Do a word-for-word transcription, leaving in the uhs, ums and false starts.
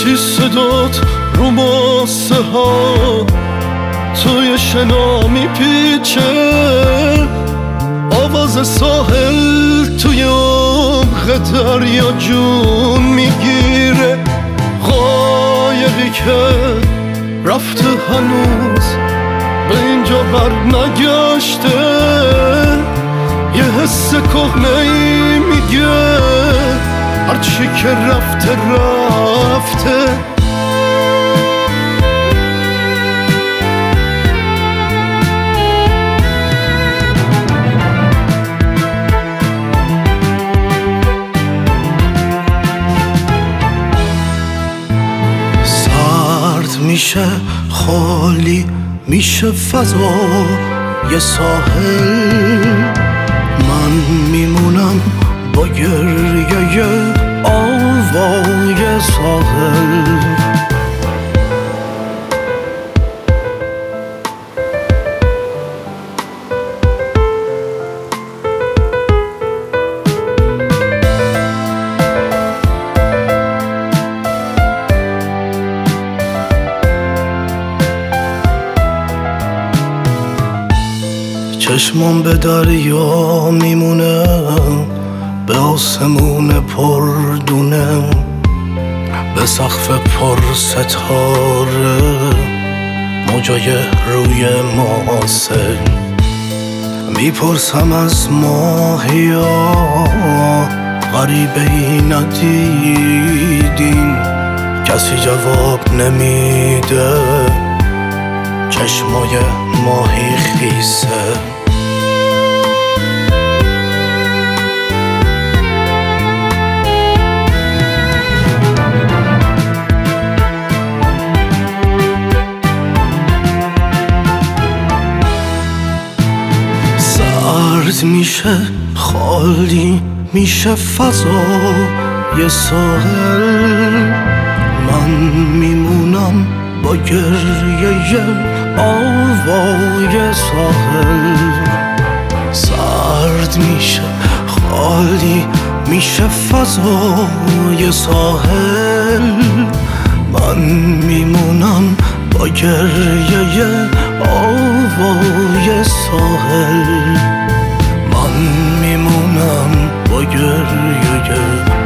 وقتی صدات رو ماسه ها توی شنا میپیچه، آواز ساحل توی عمق دریا جون میگیره، قایقی که رفته هنوز به اینجا بر نگشته، یه حس کهنه‌ای میگه هرچی که رفته رفته. سرد میشه، خالی میشه فضا یه ساحل، من میمونم با گریه آوای ساحل. چشمم به دریا میمونه، به آسمون پر دونه، به سقف پر ستاره، موجای روی ماسه. میپرسم از ماهیا غریبه ای ندیدین؟ کسی جواب نمیده، چشمای ماهی خیسه. سرد میشه، خالی میشه فضا یه ساحل، من میمونم با گریه آوای ساحل. سرد میشه، خالی میشه فضای ساحل، من میمونم با گریه آوای ساحل، من میمونم با گریه